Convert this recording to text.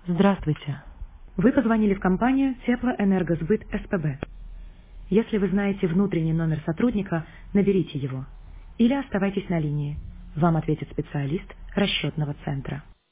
Здравствуйте. Вы позвонили в компанию Теплоэнергосбыт СПБ. Если вы знаете внутренний номер сотрудника, наберите его. Или оставайтесь на линии. Вам ответит специалист расчетного центра.